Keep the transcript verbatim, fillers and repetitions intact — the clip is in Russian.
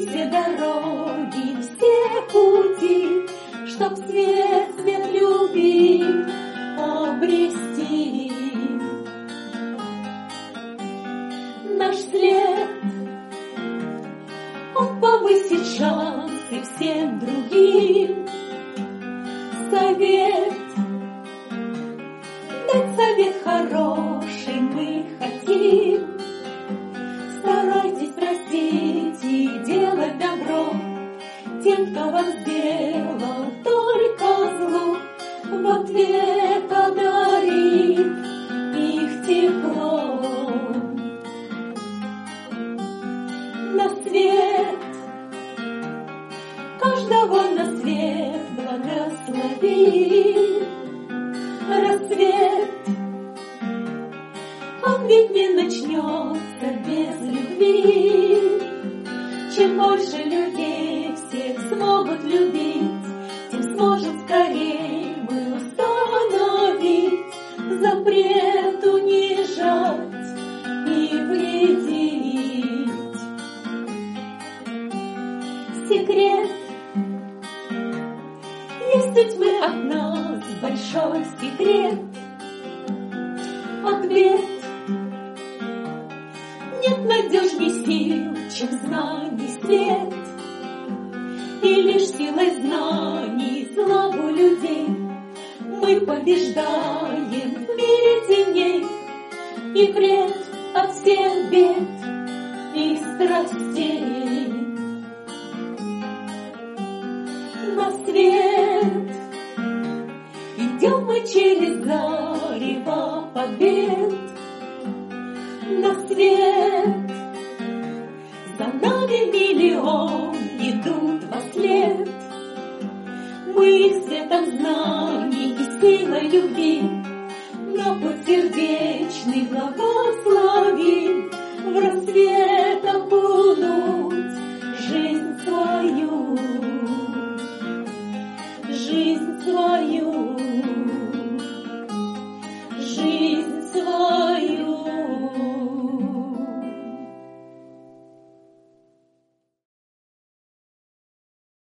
все дороги, все пути, чтоб свет, свет любви обрести. Наш след, он повысит шансы всем другим. Совет, дать совет хороший мы хотим. Старайтесь простить и делать добро тем, кто вам сделал только зло. В ответ одарит их тепло. На свет, каждого на свет благослови. Рассвет, он ведь не начнется без любви. Чем больше людей всех смогут любить, тем сможем скорее мы установить запрет унижать и вредить. Секрет, есть у тьмы от нас большой секрет. Ответ, нет надежней сил, чем знаний свет. И лишь силой знаний славу людей мы побеждаем в мире теней и вред от всех бед и страстей. На свет идем мы через зарево побед. На свет за нами миллион идут вослед. Мы их светом знаний и силой любви на путь сердечный благословим. В рассветом